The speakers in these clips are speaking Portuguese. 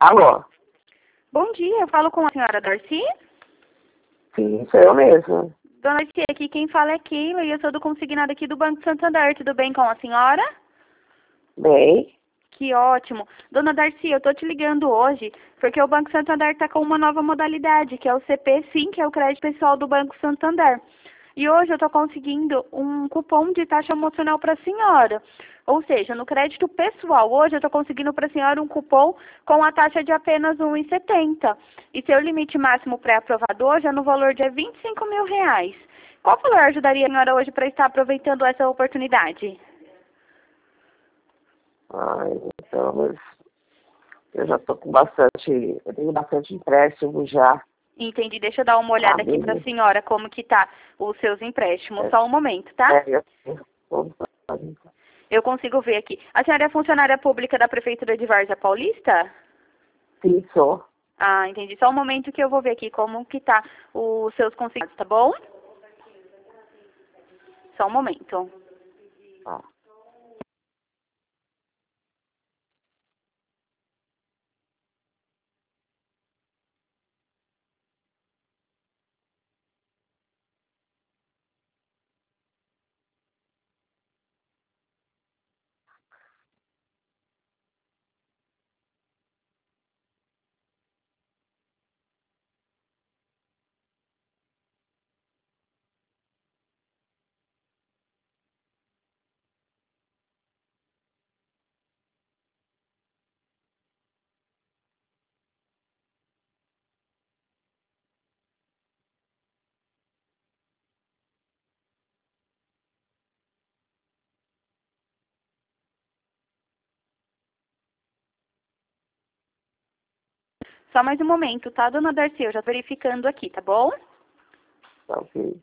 Alô? Bom dia, eu falo com a senhora Darcy. Sim, sou eu mesmo. Dona Darcy, aqui quem fala é Keila e eu sou do consignado aqui do Banco Santander. Tudo bem com a senhora? Bem, Que ótimo. Dona Darcy, eu tô te ligando hoje porque o Banco Santander está com uma nova modalidade, que é o CP Sim, que é o crédito pessoal do Banco Santander. E hoje eu estou conseguindo um cupom de taxa emocional para a senhora. Ou seja, no crédito pessoal, hoje eu estou conseguindo para a senhora um cupom com a taxa de apenas R$ 1,70. E seu limite máximo pré-aprovado já no valor de R$ 25.000. Qual valor ajudaria a senhora hoje para estar aproveitando essa oportunidade? então, mas eu já tô com bastante, eu tenho bastante empréstimo já. Entendi. Deixa eu dar uma olhada aqui para a senhora como que tá os seus empréstimos. Só um momento, tá? Eu tenho. Eu consigo ver aqui. A senhora é funcionária pública da Prefeitura de Várzea Paulista? Sim, sou. Ah, entendi. Só um momento que eu vou ver aqui como que tá os seus consignados, tá bom? Só um momento. Ah. Só mais um momento, tá, dona Darcy? Eu já tô verificando aqui, tá bom? Tá ok.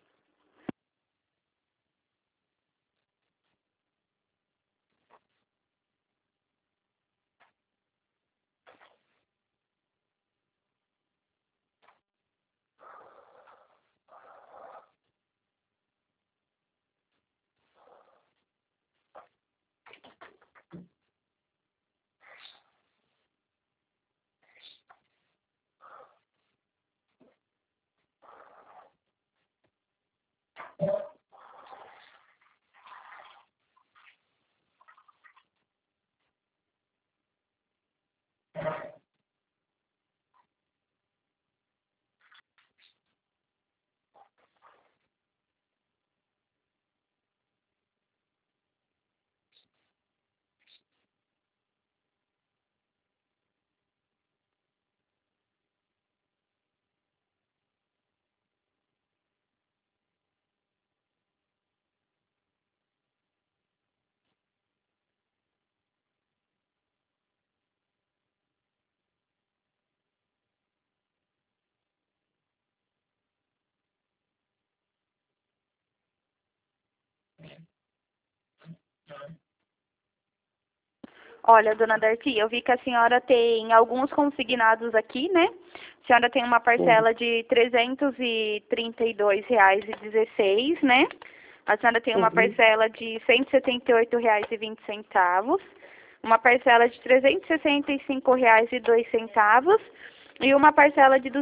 Olha, dona Darcy, eu vi que a senhora tem alguns consignados aqui, né? A senhora tem uma parcela de R$ 332,16, né? A senhora tem uma parcela de R$ 178,20, uma parcela de R$ 365,02 e uma parcela de R$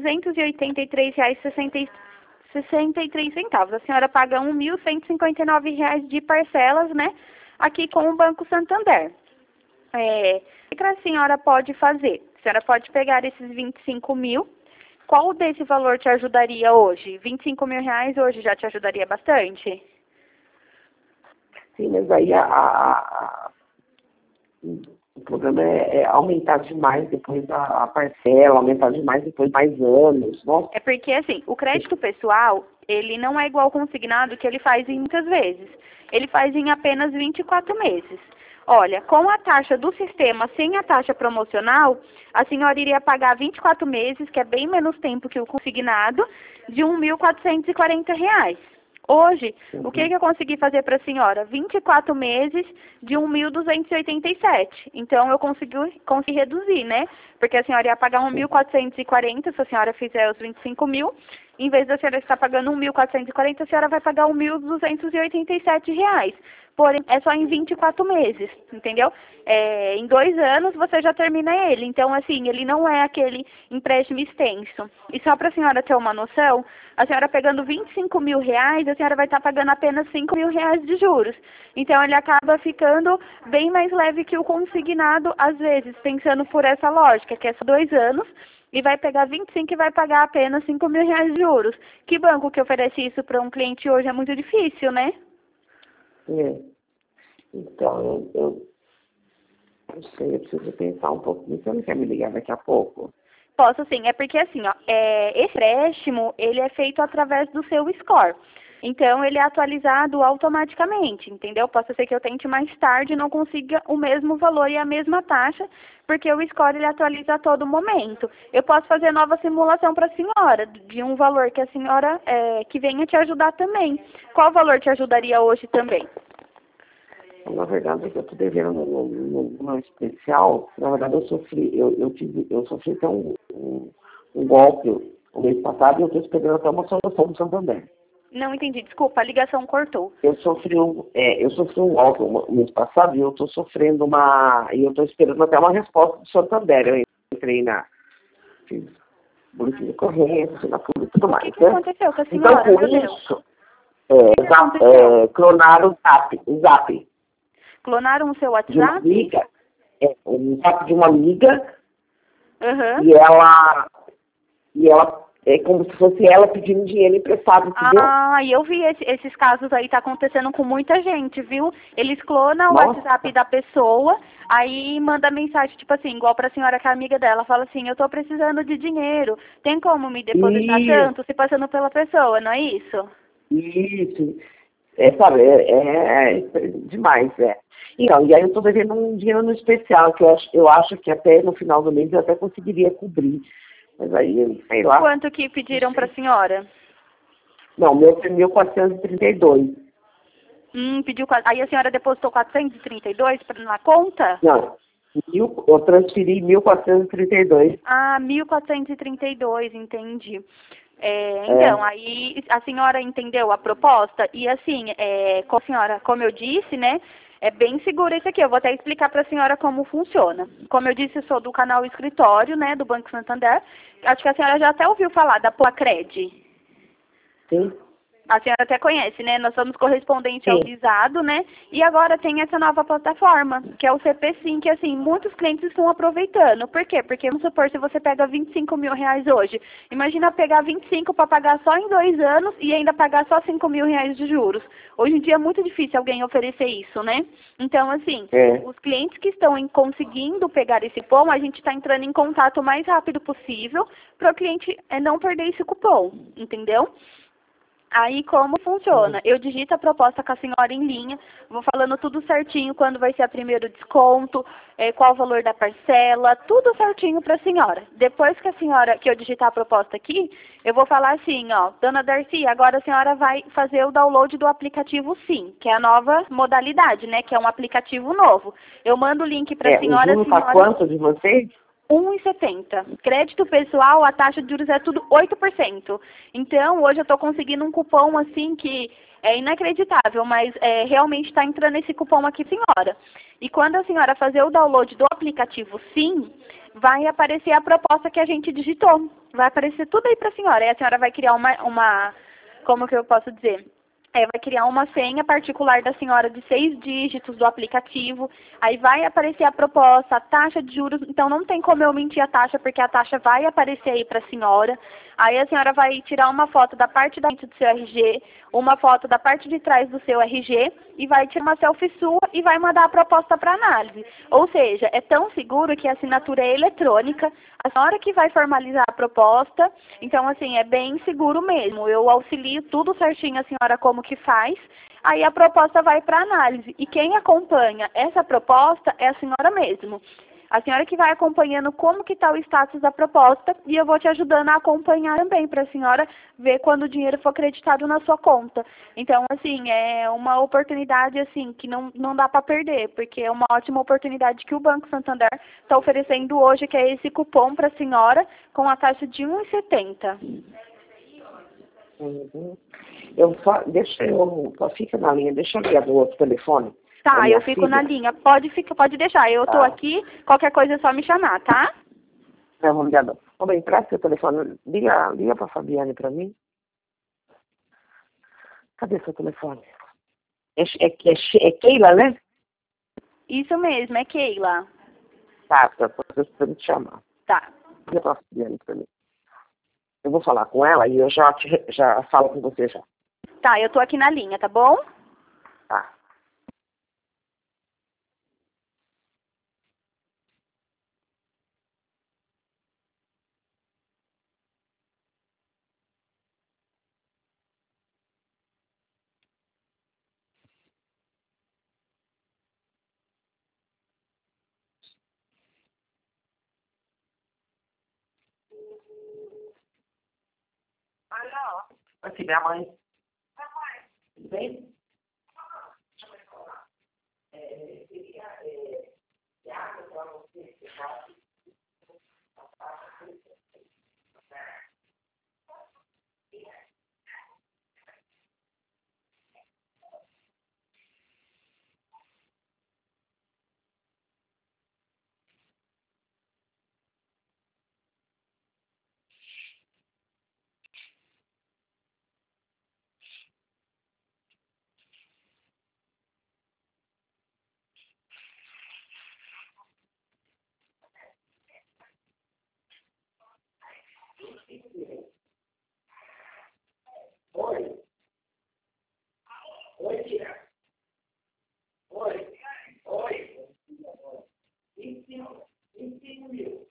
283,63. A senhora paga R$ 1.159 de parcelas, né? Aqui com o Banco Santander. O que a senhora pode fazer? A senhora pode pegar esses 25 mil. Qual desse valor te ajudaria hoje? R$ 25.000 hoje já te ajudaria bastante? Sim, mas aí o problema é aumentar demais depois a parcela, aumentar demais depois mais anos. Nossa. É porque, assim, o crédito pessoal, ele não é igual ao consignado, que ele faz em muitas vezes. Ele faz em apenas 24 meses. Olha, com a taxa do sistema, sem a taxa promocional, a senhora iria pagar 24 meses, que é bem menos tempo que o consignado, de R$ 1.440. Hoje, o que eu consegui fazer para a senhora? 24 meses de 1.287. Então, eu consegui reduzir, né? Porque a senhora ia pagar 1.440 se a senhora fizer os 25 mil. Em vez da senhora estar pagando 1.440, a senhora vai pagar R$ 1.287. porém é só em 24 meses, entendeu? Em 2 anos você já termina ele, então assim, ele não é aquele empréstimo extenso. E só para a senhora ter uma noção, a senhora pegando R$ 25.000, a senhora vai estar pagando apenas R$ 5.000 de juros. Então ele acaba ficando bem mais leve que o consignado, às vezes, pensando por essa lógica, que é só 2 anos, e vai pegar 25 e vai pagar apenas R$ 5.000 de juros. Que banco que oferece isso para um cliente hoje é muito difícil, né? Então, eu não sei, eu preciso pensar um pouquinho. Você não quer me ligar daqui a pouco? Posso sim, é porque assim, ó, esse empréstimo, ele é feito através do seu score. Então, ele é atualizado automaticamente, entendeu? Pode ser que eu tente mais tarde e não consiga o mesmo valor e a mesma taxa, porque o score ele atualiza a todo momento. Eu posso fazer nova simulação para a senhora, de um valor que a senhora, que venha te ajudar também. Qual valor te ajudaria hoje também? Na verdade, é que eu estou devendo no especial. Na verdade, eu sofri até um golpe o mês passado e eu estou esperando até uma solução do Santander. Não entendi, desculpa, a ligação cortou. Eu sofri um golpe o mês passado e eu estou sofrendo e eu estou esperando até uma resposta do Santander. Eu entrei fiz boletim de ocorrência, assinatura e tudo mais. O que aconteceu com a senhora? Então, por isso, clonaram o Zap. Clonaram o seu WhatsApp? De uma amiga, o WhatsApp de uma amiga, Uhum. e ela é como se fosse ela pedindo dinheiro emprestado, entendeu? Ah, e eu vi esses casos aí, tá acontecendo com muita gente, viu? Eles clonam o Nossa. WhatsApp da pessoa, aí manda mensagem, tipo assim, igual pra senhora que é amiga dela, fala assim, eu tô precisando de dinheiro, tem como me depositar tanto, se passando pela pessoa, não é isso? Isso. Sabe, é demais, Então, e aí eu tô devendo um dinheiro no especial, que eu acho que até no final do mês eu até conseguiria cobrir. Mas aí, sei lá. Quanto que pediram pra senhora? Não, meu foi 1.432. Pediu, aí a senhora depositou 432 na conta? Não, eu transferi 1.432. Ah, 1.432, entendi. Então, aí a senhora entendeu a proposta? E assim, como eu disse, né? É bem seguro isso aqui. Eu vou até explicar para a senhora como funciona. Como eu disse, eu sou do canal Escritório, né? Do Banco Santander. Acho que a senhora já até ouviu falar da Placred. Sim. A senhora até conhece, né? Nós somos correspondente ao visado, né? E agora tem essa nova plataforma, que é o CP Sim, que assim, muitos clientes estão aproveitando. Por quê? Porque, vamos supor, se você pega R$ 25.000 hoje, imagina pegar 25 para pagar só em 2 anos e ainda pagar só R$ 5.000 de juros. Hoje em dia é muito difícil alguém oferecer isso, né? Então, assim, os clientes que estão conseguindo pegar esse cupom, a gente está entrando em contato o mais rápido possível para o cliente não perder esse cupom, entendeu? Aí, como funciona? Eu digito a proposta com a senhora em linha, vou falando tudo certinho, quando vai ser o primeiro desconto, qual o valor da parcela, tudo certinho para a senhora. Depois que eu digitar a proposta aqui, eu vou falar assim, ó, dona Darcy, agora a senhora vai fazer o download do aplicativo Sim, que é a nova modalidade, né, que é um aplicativo novo. Eu mando o link para a senhora. O juro tá quanto de vocês? 1,70. Crédito pessoal, a taxa de juros é tudo 8%. Então, hoje eu estou conseguindo um cupom assim que é inacreditável, mas realmente está entrando esse cupom aqui, senhora. E quando a senhora fazer o download do aplicativo Sim, vai aparecer a proposta que a gente digitou. Vai aparecer tudo aí para a senhora. Aí a senhora vai criar como que eu posso dizer? Vai criar uma senha particular da senhora de 6 dígitos do aplicativo, aí vai aparecer a proposta, a taxa de juros, então não tem como eu mentir a taxa, porque a taxa vai aparecer aí para a senhora. Aí a senhora vai tirar uma foto da parte da frente do seu RG, uma foto da parte de trás do seu RG, e vai tirar uma selfie sua e vai mandar a proposta para análise. Ou seja, é tão seguro que a assinatura é eletrônica, a senhora que vai formalizar a proposta, então assim, é bem seguro mesmo. Eu auxilio tudo certinho a senhora como que faz, aí a proposta vai para análise. E quem acompanha essa proposta é a senhora mesmo. A senhora que vai acompanhando como que está o status da proposta e eu vou te ajudando a acompanhar também para a senhora ver quando o dinheiro for acreditado na sua conta. Então, assim, é uma oportunidade assim que não dá para perder, porque é uma ótima oportunidade que o Banco Santander está oferecendo hoje, que é esse cupom para a senhora com a taxa de 1,70. Uhum. Só fica na linha, deixa eu ligar do outro telefone. Da Tá, minha eu fico filha. na linha. Pode deixar. Eu tô Tá. aqui, qualquer coisa é só me chamar, tá? Eu vou ligar. Ô, bem, empresta seu telefone. Liga pra Fabiane pra mim. Cadê seu telefone? É Keila, né? Isso mesmo, é Keila. Tá, eu tô precisando te chamar. Tá. Liga pra Fabiane pra mim. Eu vou falar com ela e eu já falo com você já. Tá, eu tô aqui na linha, tá bom? Tá. Alô? Aqui, minha mãe. Tudo bem? Oi. Oi, tia. Oi. Oi. 25 mil.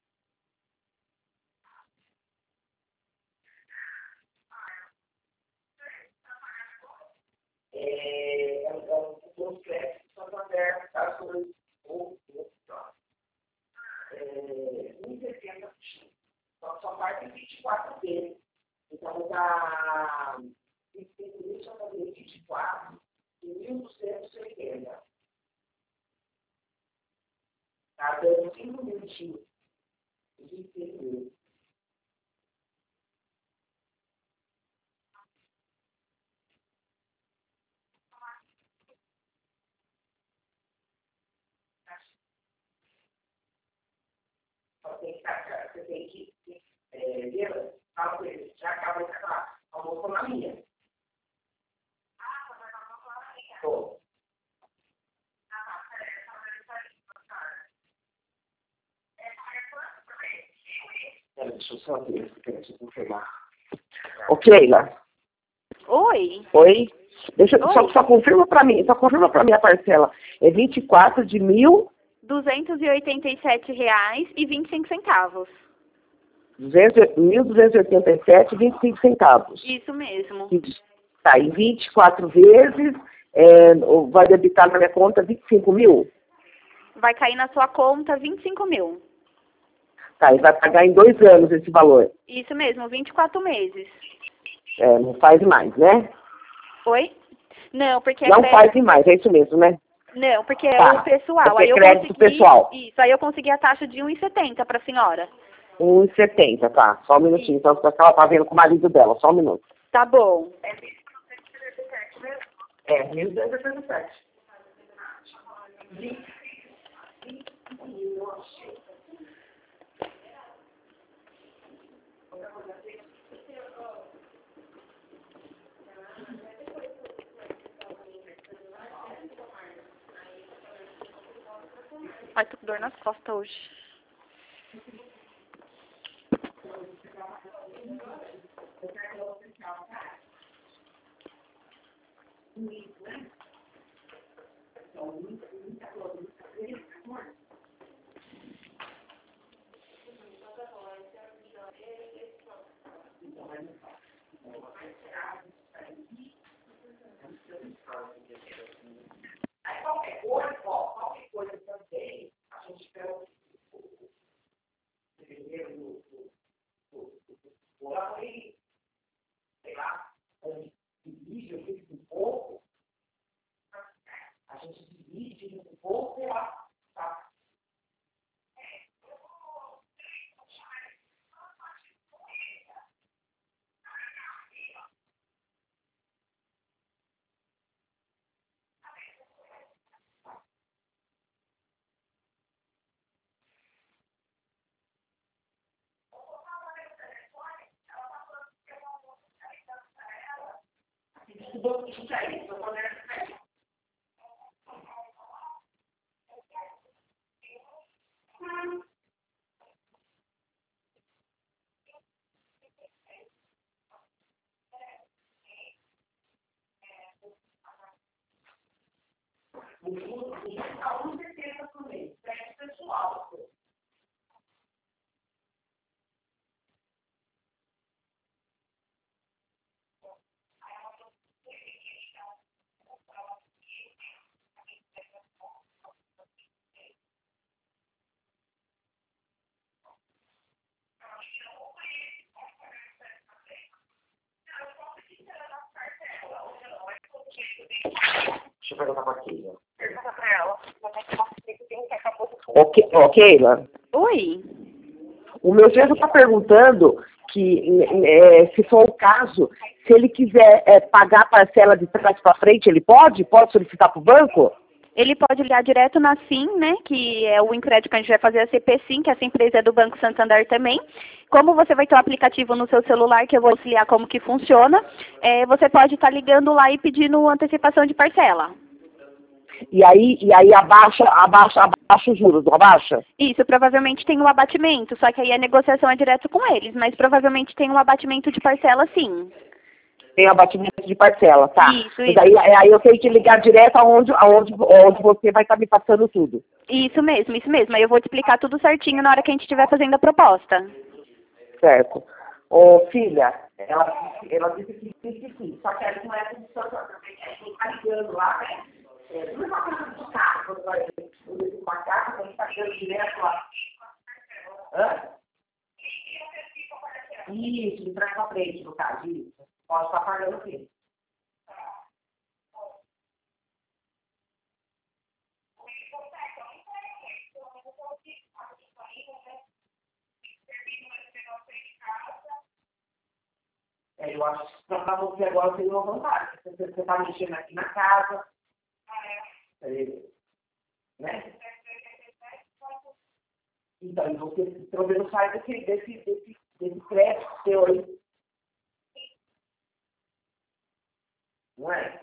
Os créditos são abertos, tá? Sobre o 1,70. Só parte 24 vezes. Então, dá 25 mil, só fazer 24 e 1.280. Tá dando 5 minutinhos. 25 mil. Só tem que você tem que ver, fala com ele, já acaba de acabar. Almoço na minha. Tô. Deixa eu só ver, deixa eu confirmar. Ô, Keila. Oi. Oi? Oi. Só confirma pra mim a parcela. É 24 de mil. R$ 287,25. 1.287,25 centavos. Isso mesmo. Tá, em 24 vezes, vai debitar na minha conta 25 mil. Vai cair na sua conta 25 mil. Tá, e vai pagar em 2 anos esse valor. Isso mesmo, 24 meses. Não faz mais, né? Oi? Não, porque é Não crédito. faz mais, é isso mesmo, né? Não, porque é Tá. o pessoal. Porque Aí é eu crédito consegui. pessoal. Isso, aí eu consegui a taxa de 1,70 para a senhora. 1,70, tá. Só um minutinho. Então, porque ela tá vendo com o marido dela. Só um minuto. Tá bom. 1.287. Ai, tô com dor nas costas hoje. Qualquer coisa também, a gente pega o dinheiro lá e, sei lá, divide, eu fiz um pouco, a gente divide Deixa eu perguntar pra Keila. Pergunta pra ela. Ô, Keila. Oi. O meu genro está perguntando que, se for o caso, se ele quiser pagar a parcela de trás para frente, ele pode? Pode solicitar para o banco? Ele pode ligar direto na SIM, né, que é o Incred que a gente vai fazer a CP SIM, que essa empresa é do Banco Santander também. Como você vai ter o aplicativo no seu celular, que eu vou auxiliar como que funciona, você pode estar ligando lá e pedindo antecipação de parcela. E aí abaixa os juros, não abaixa? Isso, provavelmente tem um abatimento, só que aí a negociação é direto com eles, mas provavelmente tem um abatimento de parcela sim. Tem abatimento de parcela, tá? Isso. E daí, aí eu tenho que ligar direto aonde você vai estar me passando tudo. Isso mesmo. Aí eu vou te explicar tudo certinho na hora que a gente estiver fazendo a proposta. Certo. Ô, filha, ela disse que sim, só que ela não é com Santander, quem tá ligando lá, né? Não é uma coisa de carro, quando vai uma casa, a gente tá ligando direto lá. Hã? Isso, de trás pra frente, no caso, isso. Pode estar pagando o quê? Eu acho que para você agora tem uma vantagem. Você está mexendo aqui na casa. Né? Então, e você pelo menos sai desse crédito seu aí. Não é?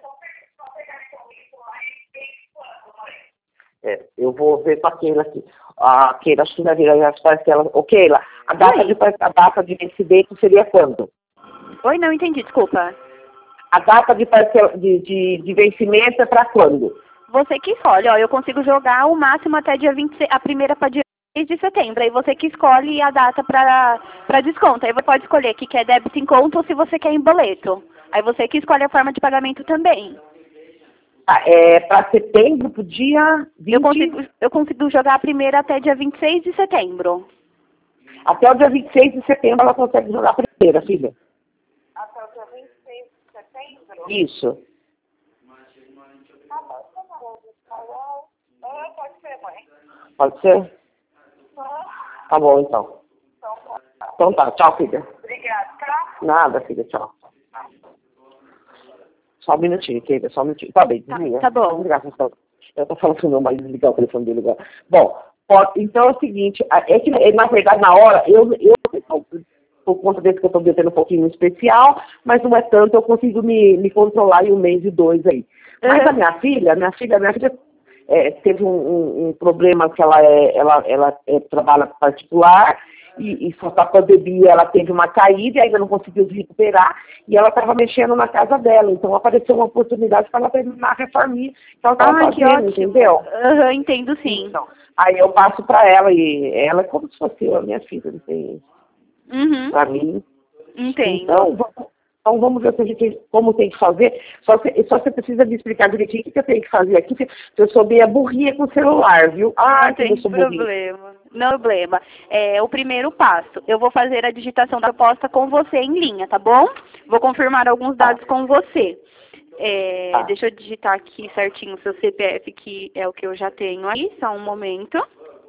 Eu vou ver com a Keila aqui. A Keila, acho que vai vir as parcelas. Ô, Keila, a data de vencimento seria quando? Oi, não entendi, desculpa. A data de vencimento é para quando? Você que escolhe, ó, eu consigo jogar o máximo até dia 26, a primeira para dia 6 de setembro, aí você que escolhe a data para desconto, aí você pode escolher que quer débito em conta ou se você quer em boleto, aí você que escolhe a forma de pagamento também. Para setembro, pro dia 20... Eu consigo jogar a primeira até dia 26 de setembro. Até o dia 26 de setembro ela consegue jogar a primeira, filha. Até o dia 26 de setembro? Isso. Pode ser, mãe. Pode ser? Tá bom, então. Então tá, tchau, filha. Obrigada, tá? Nada, filha, tchau. Só um minutinho, Keila, só um minutinho. Tá bem, desliga. Tá bom. Eu tô falando com o meu marido ligar o telefone dele agora. Bom, então é o seguinte, é que na verdade na hora, eu por conta desse que eu tô tendo um pouquinho especial, mas não é tanto, eu consigo me controlar em um mês e dois aí. Mas a minha filha teve um problema que ela trabalha particular e só com a pandemia ela teve uma caída e ainda não conseguiu se recuperar e ela estava mexendo na casa dela. Então apareceu uma oportunidade para ela terminar a reforminha que ela estava fazendo, entendeu? Entendo sim. Então, aí eu passo para ela e ela é como se fosse a minha filha, não tem para mim. Entendo. Então vamos ver como tem que fazer. Só você precisa me explicar direitinho o que eu tenho que fazer aqui. Se eu sou meio burrinha com o celular, viu? Não tem problema. Não problema. O primeiro passo, eu vou fazer a digitação da proposta com você em linha, tá bom? Vou confirmar alguns dados com você. Deixa eu digitar aqui certinho o seu CPF, que é o que eu já tenho aí. Só um momento.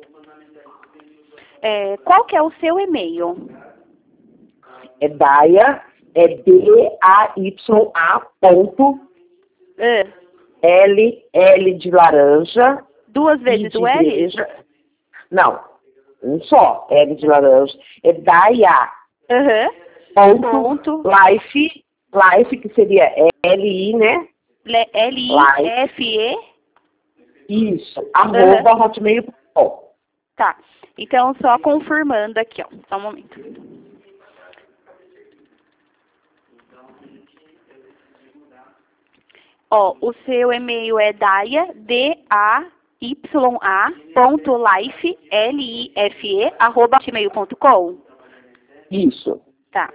Qual que é o seu e-mail? É Daya, DAYA ponto L de laranja. Duas vezes o L? Igreja. Não, um só, L de laranja. É Daya. Ponto. Life. Life, que seria L-I, né? L-I-F-E? Isso, arroba hotmail.com. Tá. Então, só confirmando aqui, ó. Só um momento. Ó, o seu e-mail é Daya, D-A-Y-A, L-I-F-E, arroba hotmail.com. Isso. Tá.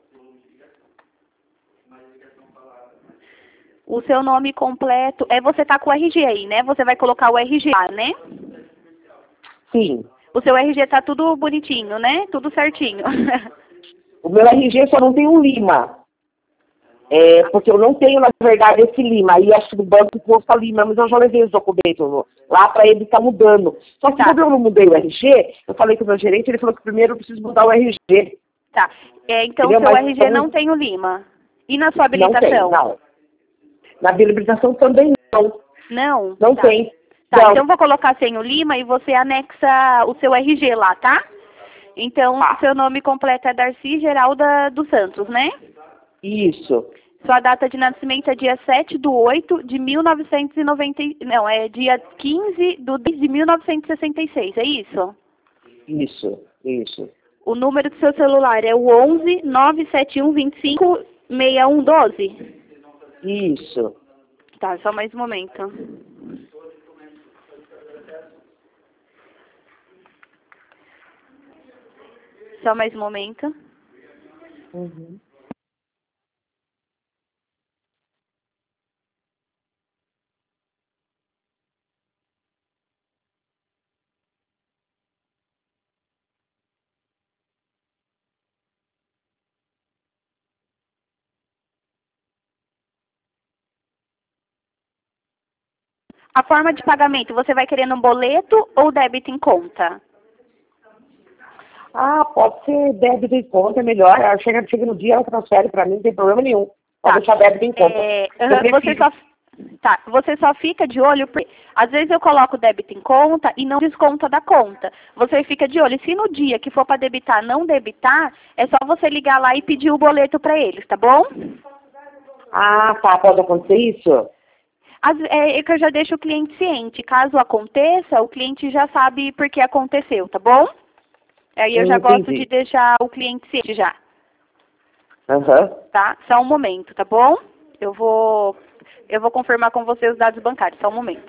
O seu nome completo, você tá com o RG aí, né? Você vai colocar o RG lá, né? Sim. O seu RG tá tudo bonitinho, né? Tudo certinho. O meu RG só não tem o Lima. Porque eu não tenho, na verdade, esse Lima. Aí acho que no banco posta Lima, mas eu já levei os documentos lá para ele estar mudando. Só que quando eu não mudei o RG, eu falei com o meu gerente, ele falou que primeiro eu preciso mudar o RG. Tá. Então, Entendeu? seu Mas RG não tem o Lima. E na sua não tem, habilitação? não. Na habilitação também não. Não? Não Tá. tem. Tá, Não. então eu vou colocar sem o Lima e você anexa o seu RG lá, tá? Então, o seu nome completo é Darcy Geralda dos Santos, né? Isso. Sua data de nascimento é dia 7/8 de 1990... Não, é dia 15/10 de 1966, é isso? Isso. O número do seu celular é o 11 971 25 6112? Isso. Tá, só mais um momento. Só mais um momento. Uhum. A forma de pagamento, você vai querer no boleto ou débito em conta? Pode ser débito em conta, é melhor. Ela chega no dia, ela transfere para mim, não tem problema nenhum. Pode deixar débito em conta. Você só fica de olho, porque às vezes eu coloco débito em conta e não desconta da conta. Você fica de olho. E se no dia que for para debitar não debitar, é só você ligar lá e pedir o boleto para eles, tá bom? Tá. Pode acontecer isso? É que eu já deixo o cliente ciente. Caso aconteça, o cliente já sabe por que aconteceu, tá bom? Aí eu já gosto de deixar o cliente ciente já. Aham. Tá? Só um momento, tá bom? Eu vou confirmar com você os dados bancários. Só um momento.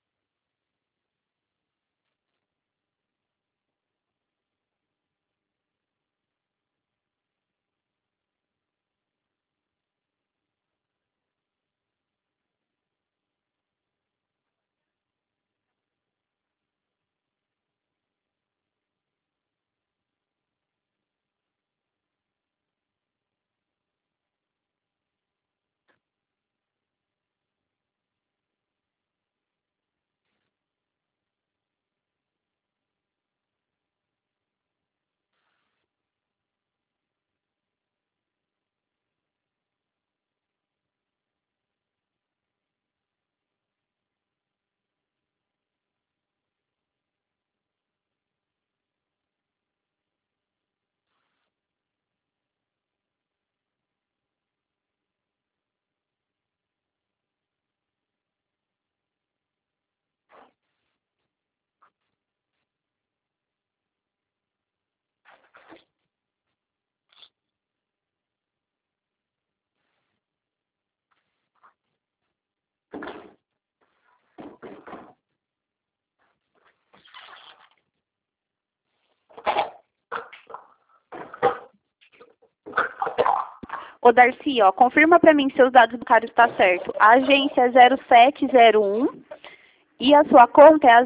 Ô Darcy, confirma para mim se seus dados bancários tá certo. A agência é 0701 e a sua conta é a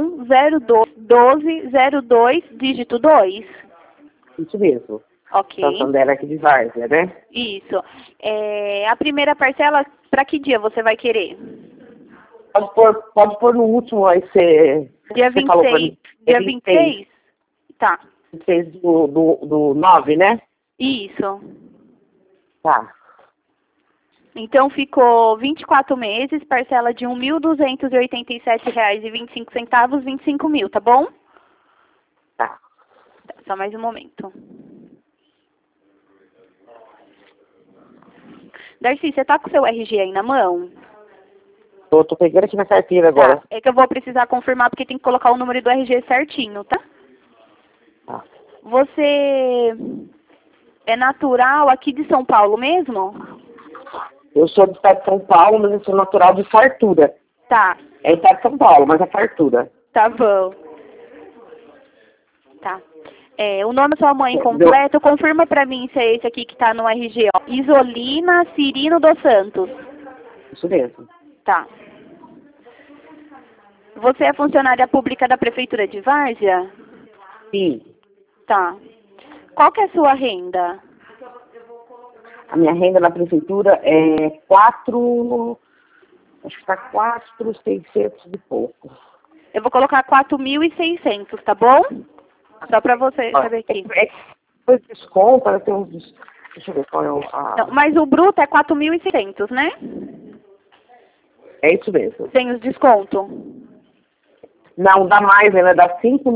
01021202 dígito 2. Isso mesmo. Ok. Santander aqui de Várzea, né? Isso. A primeira parcela, para que dia você vai querer? Pode pôr no último, aí você... Dia você falou pra 26. mim. Dia 26? Tá. 26 do 9, né? Isso. Tá. Então ficou 24 meses, parcela de R$ 1.287,25, 25 mil, tá bom? Tá. Só mais um momento. Darcy, você tá com o seu RG aí na mão? Tô pegando aqui na carteira agora. Tá, é que eu vou precisar confirmar porque tem que colocar o número do RG certinho, tá? Tá. Você é natural aqui de São Paulo mesmo? Eu sou do estado de São Paulo, mas eu sou natural de Fartura. Tá, É estado de São Paulo, mas é Fartura. tá bom. Tá. O nome da sua mãe completo, confirma pra mim se é esse aqui que tá no RG, ó. Isolina Cirino dos Santos. Isso mesmo. Tá. Você é funcionária pública da Prefeitura de Várzea? Sim. Tá. Qual que é a sua renda? A minha renda na prefeitura é 4... Acho que tá 4.600 e pouco. Eu vou colocar 4.600, tá bom? Só pra você saber aqui. Depois desconto, ela tem uns... Deixa eu ver qual é o... Não, mas o bruto é 4.600, né? É isso mesmo. Sem os descontos. Não, dá mais, ela dá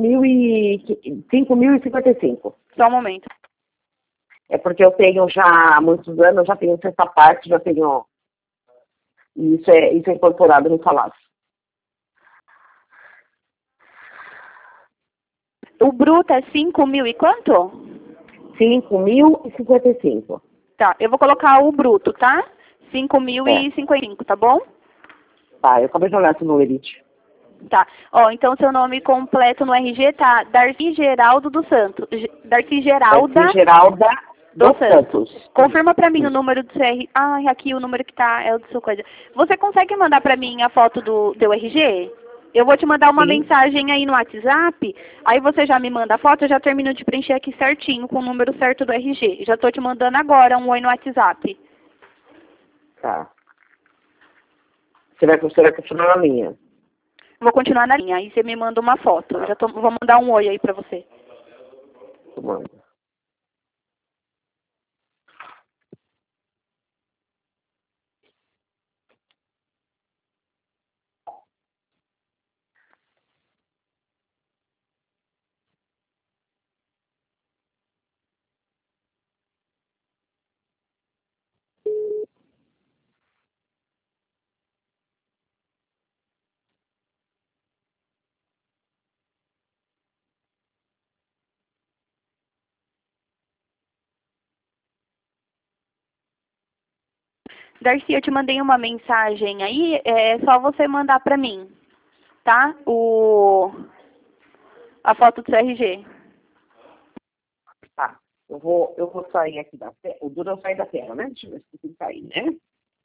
5.055. Só um momento. É porque eu tenho já há muitos anos, eu já tenho essa parte, já tenho... Isso é incorporado no salário. O bruto é 5.000 e quanto? 5.055. Tá, eu vou colocar o bruto, tá? 5.055, tá bom? Tá, eu acabei de olhar aqui no Elite. Tá. Ó, então seu nome completo no RG tá Darcy Geraldo dos Santos. Darcy Geralda dos Santos. Confirma pra mim o número do CR. Ah, aqui o número que tá é o do seu coisa. Você consegue mandar pra mim a foto do teu RG? Eu vou te mandar uma mensagem aí no WhatsApp, aí você já me manda a foto, eu já termino de preencher aqui certinho, com o número certo do RG. Já tô te mandando agora um oi no WhatsApp. Tá. Você vai continuar na linha. Vou continuar na linha, aí você me manda uma foto. Vou mandar um oi aí pra você. Manda. Darcy, eu te mandei uma mensagem aí, é só você mandar pra mim, tá? A foto do seu RG. Tá. Eu vou sair aqui da tela. O duro é eu sair da tela, né? Deixa eu ver se tem que sair, né?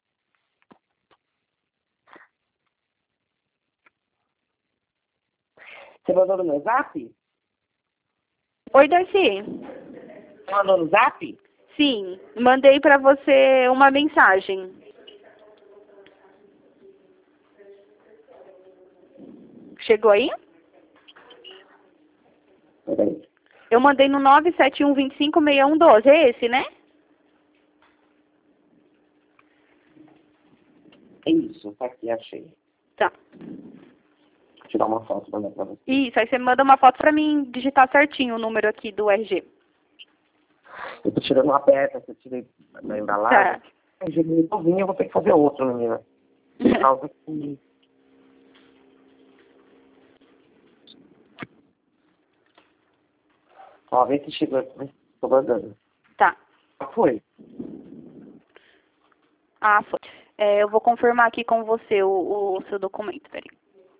Você mandou no meu zap? Oi, Darcy. Você mandou no zap? Sim, mandei pra você uma mensagem. Chegou aí? Peraí. Eu mandei no 971256112, é esse, né? É isso, tá aqui, achei. Tá. Vou tirar uma foto e mandar pra você. Isso, aí você manda uma foto pra mim digitar certinho o número aqui do RG. Eu tô tirando uma peça que eu tirei da embalagem. Tá. É muito novinho, eu vou ter que fazer outro, menina. Por causa que... Ó, vê se chegou aqui. Tô mandando. Tá. Foi. Ah, foi. Eu vou confirmar aqui com você o seu documento, peraí.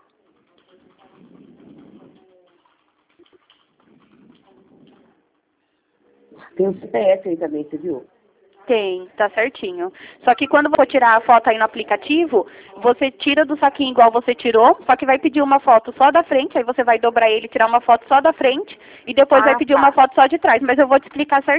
Tem um CPF aí também, você viu? Tem, tá certinho. Só que quando você tirar a foto aí no aplicativo, você tira do saquinho igual você tirou, só que vai pedir uma foto só da frente, aí você vai dobrar ele, tirar uma foto só da frente, e depois vai pedir uma foto só de trás. Mas eu vou te explicar certinho.